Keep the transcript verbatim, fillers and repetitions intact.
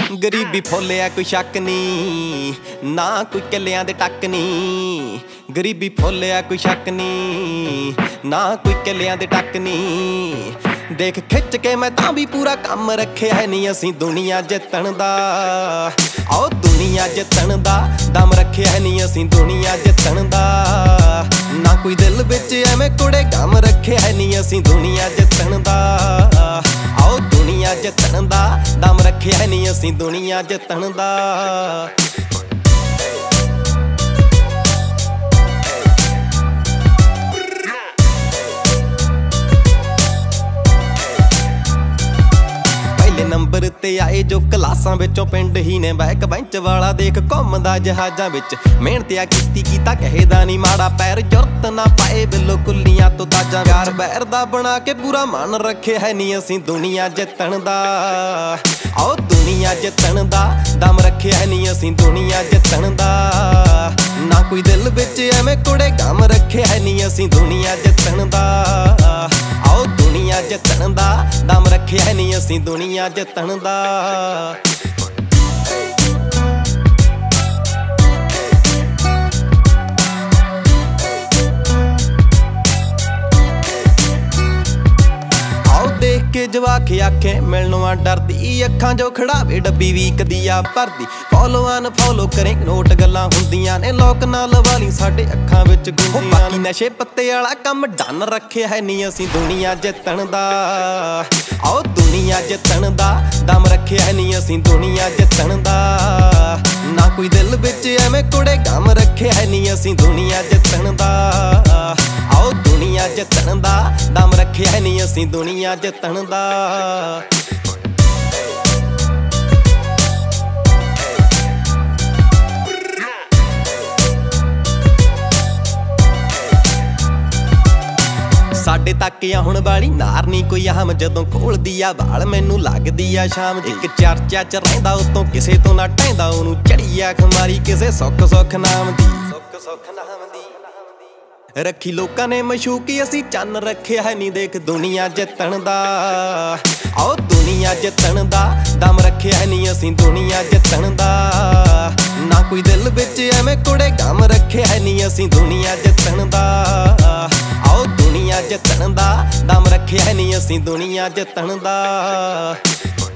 गरीबी फोलिया कोई शक नी, ना कोई किलियां दे टक नी। गरीबी फोलिया कोई शक नी, ना कोई किलियां दे टक नी। देख खिच के मैं तां भी पूरा काम रखे है नी असीं दुनिया जितण दा। आओ दुनिया जितण दा दम रखे है नी असीं दुनिया जितण दा। ना कोई दिल विच एवें कुड़े गम रखे है नी असीं दुनिया जितण दा। आओ दुनिया जितण दा दम रखे है नी असीं दुनिया जितण दा। नंबर ते आए जो क्लासां विचों पिंड ही ने बैक बेंच वाला देख घुमदा जहाजां विच। मेहनतिया कीती कीता कहेदा नी माड़ा पैर जुरत ना पाए बिलो कुल्लियां तो ताजा। प्यार बैर दा बना के पूरा मन रखे है नी असीं दुनिया जितण दा। आओ दुनिया जितण दा दम रखे है नी असीं दुनिया जितण दा। ना कोई दिल विच एवें कुड़े गम रखे है नी असीं दुनिया जितण दा। आओ दुनिया जितण दा दम रखे है नी असीं दुनिया जितण दा। के जवाक आखे मिलनों डरदी अखां जो खड़ावे डब्बी वीक दिया भरदी। फॉलो अन फॉलो करें नोट गल्लां हुंदियां ने लोक ना लवाली साडे अखां विच गुंदियां ने। नशे पत्ते वाला कम डन रखे है नी असीं दुनिया जितण दा। आओ दुनिया जितण दा दम रखे है नी असीं दुनिया जितण दा। ना कोई दिल विच एवें कुड़े गम रखे है नी असीं दुनिया जितण दा। आओ दुनिया जितण दा दम रखे है नी असीं दुनिया जितण दा। साडे तक आ हुण वाली नार नी कोई आम जदों खोलदी आ बाल मैनू लगदी आ शाम। एक चर्चा च रहिंदा उतों किसे तो ना टहिंदा ओनू चढ़ी आ खमारी किसे सुख सुख नाम दी। सुख सुख नाम दी रखी लोकां ने मशूकी असीं चन्न रखे है नी देख दुनिया जितण दा। आओ दुनिया जितण दा दम रखे है नी असीं दुनिया जितण दा। ना कोई दिल विच एवें कुड़े गम रखे है नी असीं दुनिया जितण दा। आओ दुनिया जितण दा दम रखे है नी असीं दुनिया जितण दा।